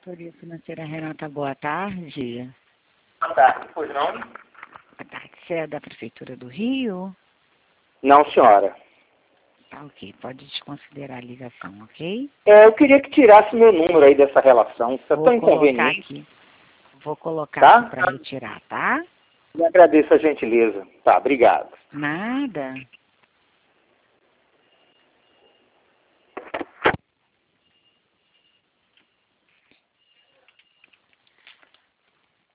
Consultoria Financeira Renata, boa tarde. Boa tarde, pois não? Boa tarde. Você é da Prefeitura do Rio? Não, senhora. Tá, ok. Pode desconsiderar a ligação, ok? Eu queria que tirasse meu número aí dessa relação. Isso é tão Vou colocar inconveniente. aqui. Vou colocar Tá? aqui para retirar, tá? Eu agradeço a gentileza. Tá, obrigado. Nada.